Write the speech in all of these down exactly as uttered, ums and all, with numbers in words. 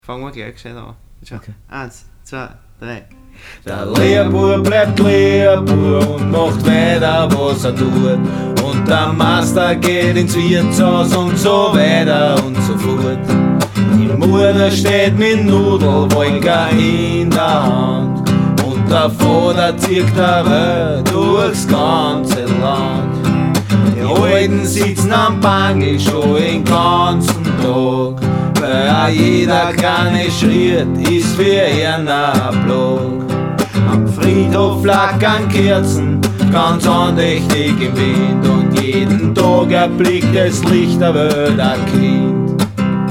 Fangen wir gleich gescheit an. Schau. Okay. Eins, zwei, drei. Der Lehrbuhr bleibt Lehrbuhr und macht weiter, was er tut. Und der Meister geht ins Wirtshaus und so weiter und so fort. Die Mutter steht mit Nudelwolker in der Hand. Und der Vater zieht der Welt durchs ganze Land. Die Alten sitzen am Bangel schon den ganzen Tag. Weil auch jeder kleine Schritt ist für ihn ein Block. Am Friedhof flackern Kerzen, ganz andächtig im Wind. Und jeden Tag erblickt das Licht der Welt ein Kind.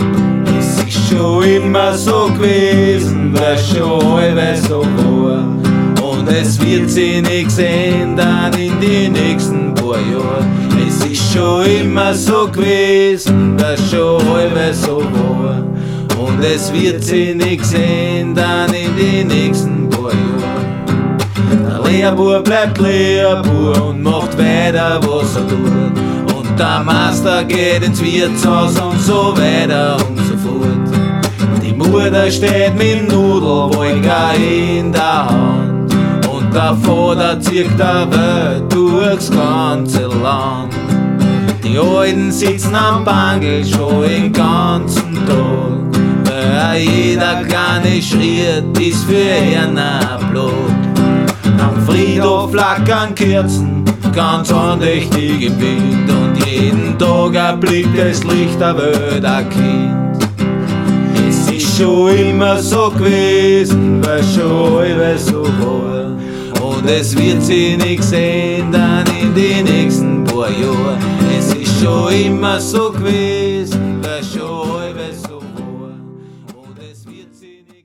Es ist schon immer so gewesen, weil schon alles so war. Und es wird sich nichts ändern in die nächsten paar Jahren. Es ist schon immer so gewesen, weil schon alles so war. Und es wird sich nichts ändern in die nächsten paar Jahren. Der Lehrbuhr bleibt Lehrbuhr und macht weiter, was er tut. Und der Meister geht ins Wirtshaus und so weiter und so fort. Die Mutter steht mit Nudelwolker in der Hand. Und der Vater zieht der Welt durchs ganze Land. Die Alten sitzen am Bangel schon den ganzen Tag. Weil jeder kleine Schritt ist für ihn ein Block. Am Friedhof flackern Kerzen, ganz andächtig im Wind. Und jeden Tag erblickt das Licht der Welt ein Kind. Es ist schon immer so gewesen, weil schon alles so war. Und es wird sich nichts ändern in die nächsten paar Jahren. Es ist schon immer so gewesen, weil schon alles so war. Und es wird sich nichts